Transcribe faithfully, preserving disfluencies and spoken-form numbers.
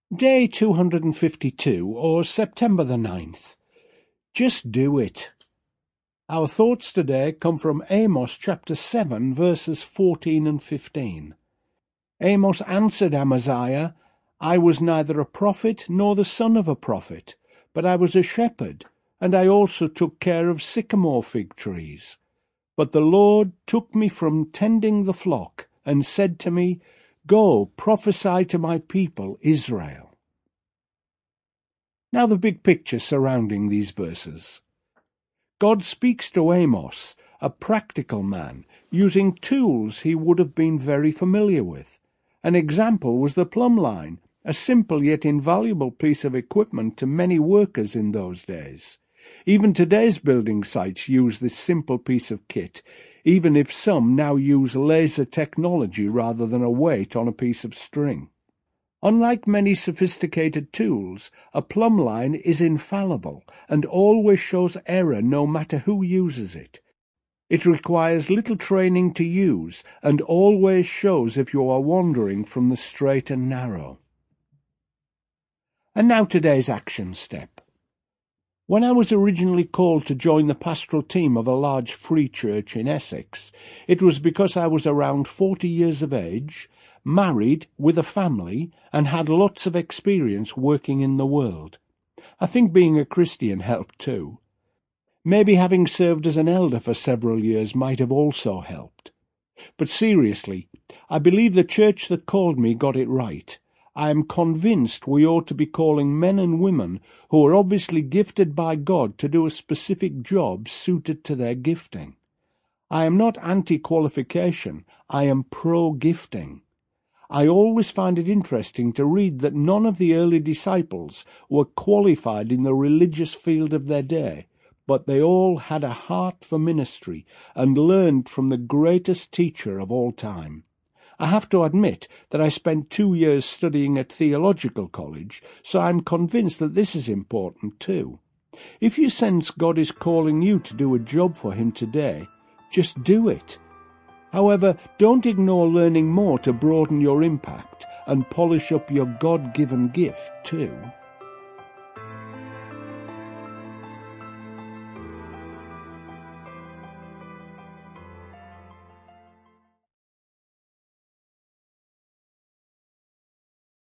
Day two hundred fifty-two, or September the ninth. Just do it. Our thoughts today come from Amos chapter seven, verses fourteen and fifteen. Amos answered Amaziah, I was neither a prophet nor the son of a prophet, but I was a shepherd, and I also took care of sycamore fig trees. But the Lord took me from tending the flock, and said to me, Go, prophesy to my people Israel. Now the big picture surrounding these verses. God speaks to Amos, a practical man, using tools he would have been very familiar with. An example was the plumb line, a simple yet invaluable piece of equipment to many workers in those days. Even today's building sites use this simple piece of kit, even if some now use laser technology rather than a weight on a piece of string. Unlike many sophisticated tools, a plumb line is infallible and always shows error no matter who uses it. It requires little training to use and always shows if you are wandering from the straight and narrow. And now today's action step. When I was originally called to join the pastoral team of a large free church in Essex, it was because I was around forty years of age, married with a family, and had lots of experience working in the world. I think being a Christian helped too. Maybe having served as an elder for several years might have also helped. But seriously, I believe the church that called me got it right. I am convinced we ought to be calling men and women who are obviously gifted by God to do a specific job suited to their gifting. I am not anti-qualification, I am pro-gifting. I always find it interesting to read that none of the early disciples were qualified in the religious field of their day, but they all had a heart for ministry and learned from the greatest teacher of all time. I have to admit that I spent two years studying at theological college, so I'm convinced that this is important too. If you sense God is calling you to do a job for him today, just do it. However, don't ignore learning more to broaden your impact and polish up your God-given gift too.